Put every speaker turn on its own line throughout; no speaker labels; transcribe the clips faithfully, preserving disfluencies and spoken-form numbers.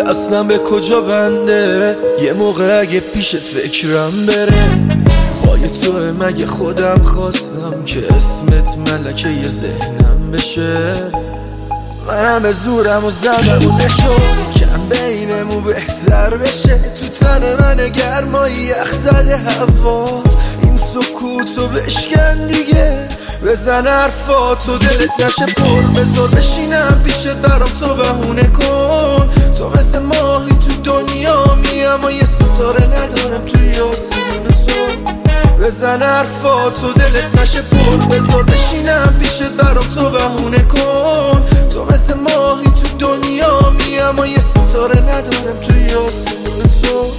دستم به کجا بنده، یه موقع اگه پیشت فکرم بره. پای توه مگه خودم خواستم که اسمت ملکه یه ذهنم بشه. منم به زورم و زدم و نشد کم بینمون بهتر بشه. تو تن من گرمایی یخ زده هوات، این سکوتو بشکن دیگه. بزن حرفاتو دلت نشه پر، بذار بشینم پیشت برام تو بهونه کن. تو مثل ماهی تو دنیا می، اما یه ستاره ندارم توی آسمون تو. بزن حرفاتو دلت نشه پر، بذار بشینم پیشت برام تو بهونه کن. تو مثل ماهی تو دنیا می، اما یه ستاره ندارم توی آسمون تو.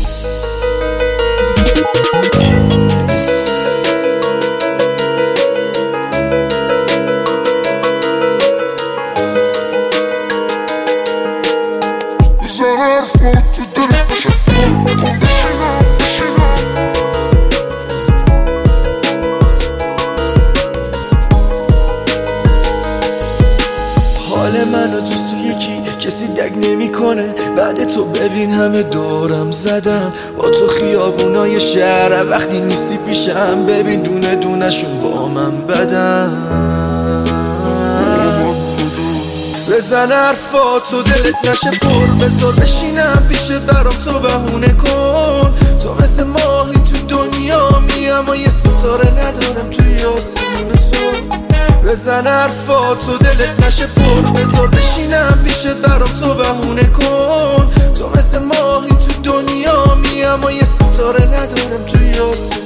حال منو جز تو یکی کسی دگ نمی کنه. بعد تو ببین همه دورم زدم، با تو خیابونای شهر وقتی نیستی پیشم. ببین دونه دونه شون با من بدم. بزن حرفاتو دلت نشه پر، بذار بشینم پیشت برام تو بهونه کن. تو مثل ماهی تو دنیا می، اما یه ستاره ندارم توی آسمون تو. بزن حرفاتو دلت نشه پر، بذار بشینم پیشت برام تو بهونه کن. تو مثل ماهی تو دنیا می، اما یه ستاره ندارم توی آسمون